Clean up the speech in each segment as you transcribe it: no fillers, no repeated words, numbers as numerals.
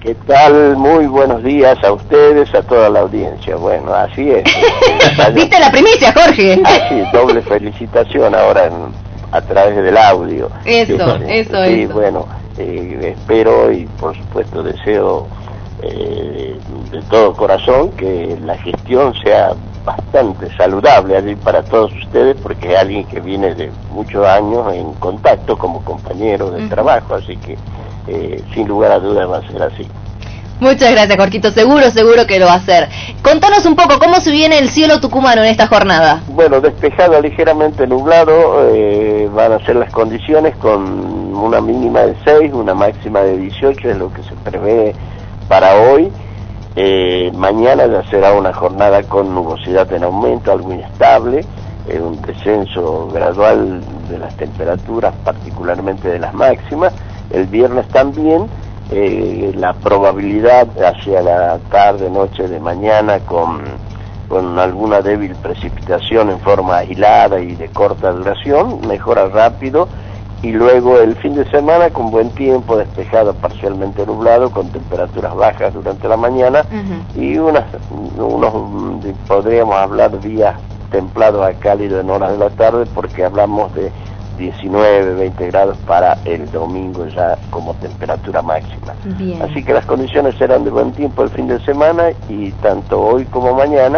¿Qué tal? Muy buenos días a ustedes, a toda la audiencia. Bueno, así es. ¿Viste la primicia, Jorge? Así, doble felicitación ahora a través del audio. Eso. Bueno, espero y por supuesto deseo de todo corazón que la gestión sea bastante saludable allí para todos ustedes, porque es alguien que viene de muchos años en contacto como compañero de trabajo, así que sin lugar a dudas va a ser así. Muchas gracias, Jorgito, seguro que lo va a hacer. Contanos un poco, ¿cómo se viene el cielo tucumano en esta jornada? Bueno, despejado, ligeramente nublado, van a ser las condiciones con una mínima de 6, una máxima de 18, es lo que se prevé para hoy. Mañana ya será una jornada con nubosidad en aumento, algo inestable, un descenso gradual de las temperaturas, particularmente de las máximas. El viernes también, la probabilidad hacia la tarde, noche de mañana con alguna débil precipitación en forma aislada y de corta duración, mejora rápido, y luego el fin de semana con buen tiempo, despejado, parcialmente nublado, con temperaturas bajas durante la mañana y unos podríamos hablar días templados a cálido en horas de la tarde, porque hablamos de 19, 20 grados para el domingo ya como temperatura máxima. Bien. Así que las condiciones serán de buen tiempo el fin de semana, y tanto hoy como mañana,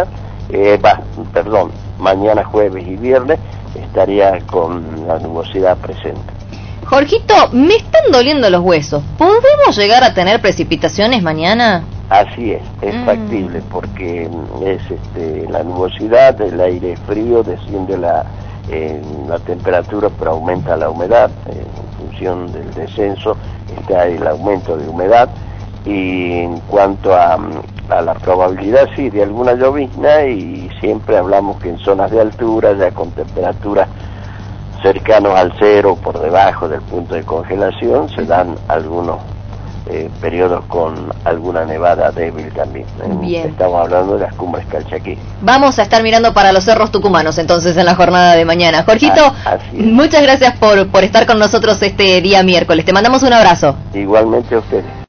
mañana jueves y viernes estaría con la nubosidad presente. Jorgito, me están doliendo los huesos. ¿Podemos llegar a tener precipitaciones mañana? Así es factible, porque es la nubosidad, el aire frío, desciende la temperatura, pero aumenta la humedad. En función del descenso está el aumento de humedad, y en cuanto a la probabilidad, sí, de alguna llovizna, y siempre hablamos que en zonas de altura, ya con temperaturas cercanos al cero, por debajo del punto de congelación, se dan algunos periodos con alguna nevada débil también. Bien. Estamos hablando de las cumbres Calchaquí. Vamos a estar mirando para los cerros tucumanos entonces en la jornada de mañana. Jorgito, muchas gracias por estar con nosotros este día miércoles. Te mandamos un abrazo. Igualmente a ustedes.